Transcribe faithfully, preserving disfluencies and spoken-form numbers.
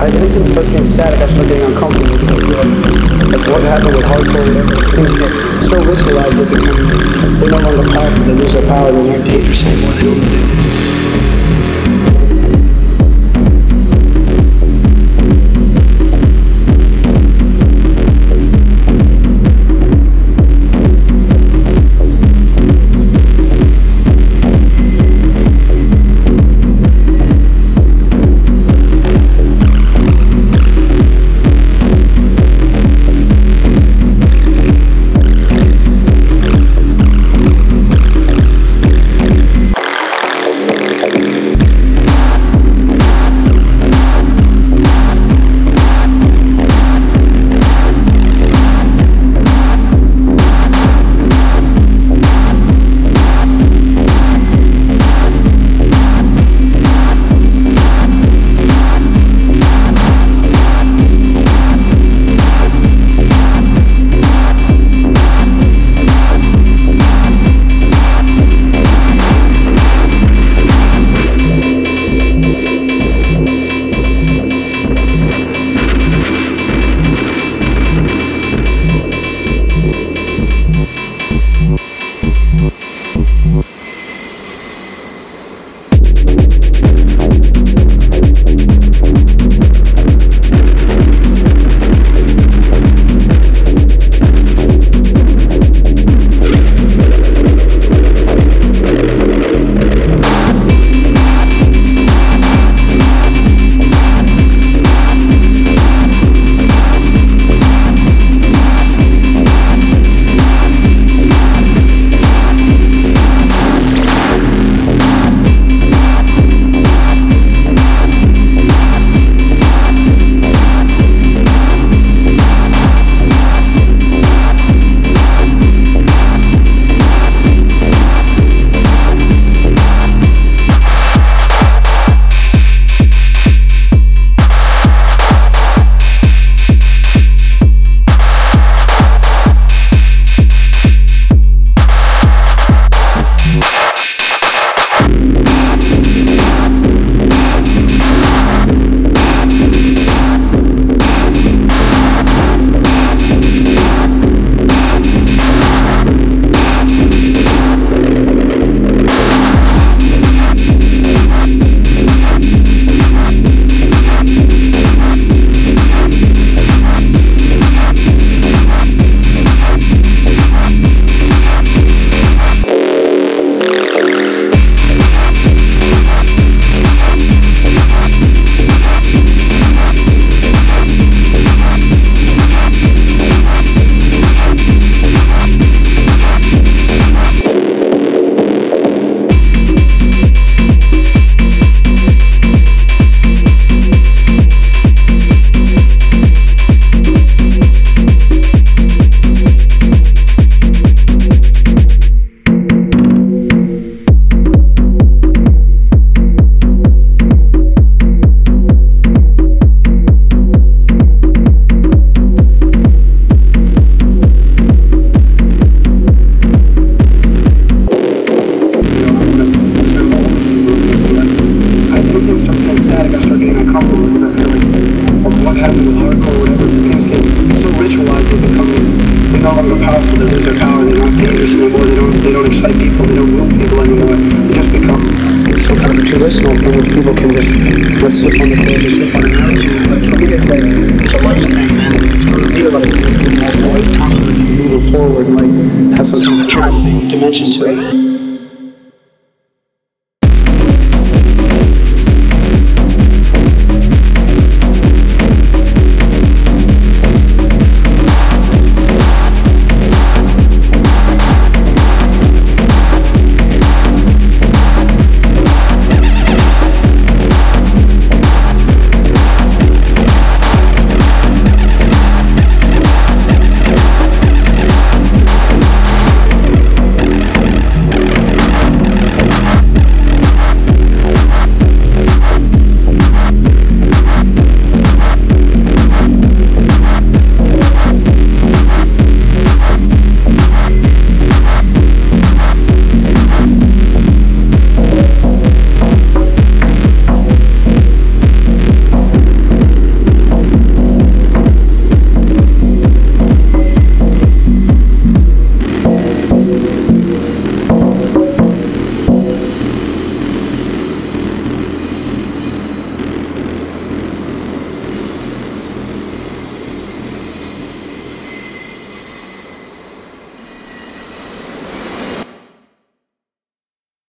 I, anything starts getting static, I start getting uncomfortable because I feel like, like what happened with hardcore, whatever, things get so ritualized they become, they're no longer powerful, they lose their power, they're not dangerous anymore, they don't, they, no longer powerful, they lose their power, they're not dangerous anymore, they don't they don't excite people, they don't move people anymore. They just become some kind of a traditional thing which people can just let's slip on the clothes or slip on an attitude. But for me it's like it's a life thing, man. It's going to realize that it's always constantly moving forward and like has some kind of a dimension to it.